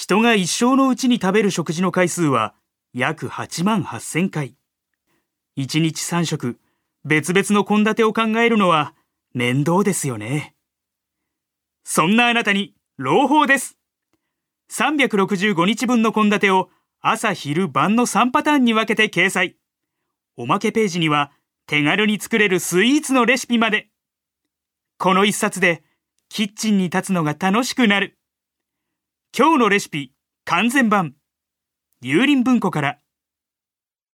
人が一生のうちに食べる食事の回数は約8万8000回。1日3食、別々の献立を考えるのは面倒ですよね。そんなあなたに朗報です。365日分の献立を朝昼晩の3パターンに分けて掲載。おまけページには手軽に作れるスイーツのレシピまで。この一冊でキッチンに立つのが楽しくなる。今日のレシピ完全版。ゆうりん文庫から